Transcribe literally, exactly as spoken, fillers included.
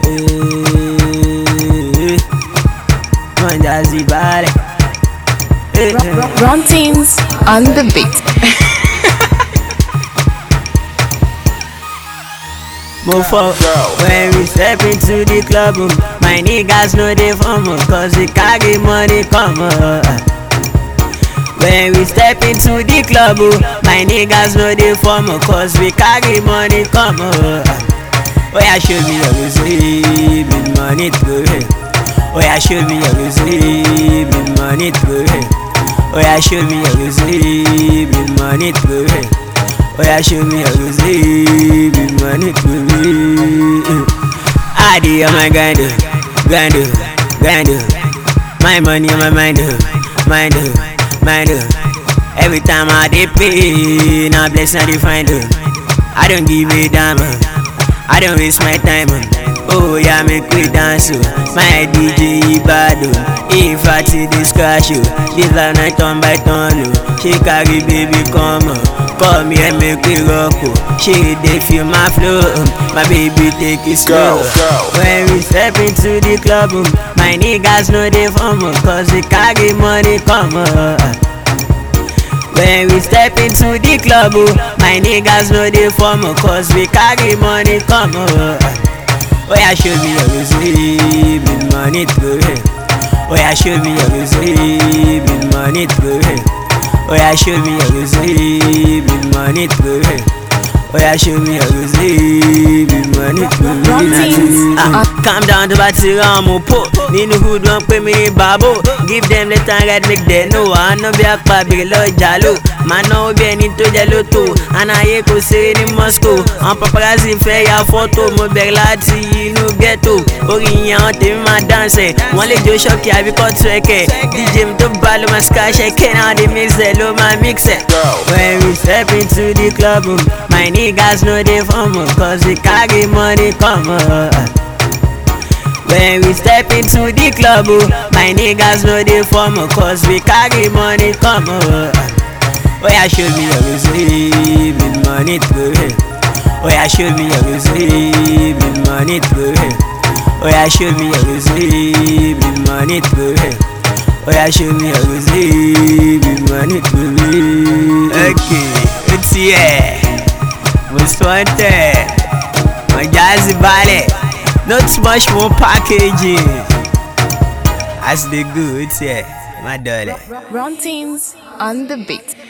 One jazzy body. Run Teams on the beat. Move up when we step into the club. Um, my niggas know they from us, cause we carry money come up. When we step into the club, um, my niggas know they from us, cause we carry money come up. Oh yeah, show me your receipt, big money to it. Oh yeah, show me your receipt, big money to it. Oh yeah, show me your receipt, big money to it. Oh yeah, show me your receipt, big money to it. I do on my grind, grind, grind. My money on my mind, mind, mind. Every time I dey pay, now bless I dey find. I don't give a damn, I don't waste my time. Oh yeah, make we dance. My D J bad. If I see this crash, this life night turn by turn. She carry baby come, come here make we rock. She dey feel my flow, my baby take it slow. When we step into the club, my niggas know they from us, cause we carry money come up. When we step into the club, my niggas know they from us, cause we carry money come up. Oh yeah, show me your receipt, big money to it. Oh yeah, show me your receipt, big money to it. Oh yeah, show me your receipt, big money to it. Oh yeah, show me your receipt, big money to it. Ah, calm down to batty ramo po. Ninu who don't pay me babo. Give them the time right make them know. I no be a big lo jalo. Man no be any to jalo too. And I go say in Moscow. I'm paparazzi fair ya photo. Mo beg lati no ghetto. Oriyan te ma dance. One le jo shock ya because tweke. D J me to balo ma scash. Now they mix it, lo my mix it. When we step into the club, my niggas know they from us, cause we carry money come up. When we step into the club, my niggas know they from us, cause we carry money come up. Oh yeah, show me your receipt, big money to it. Oh yeah, show me your receipt, big money to it. Oh yeah, show me your receipt, big money to it. Oh yeah, show me your receipt, big money to it. Okay, it's here. Most wanted, my jazzy ballet. Not much more packaging. As they go, it's here, my darling. Run Teams on the beat.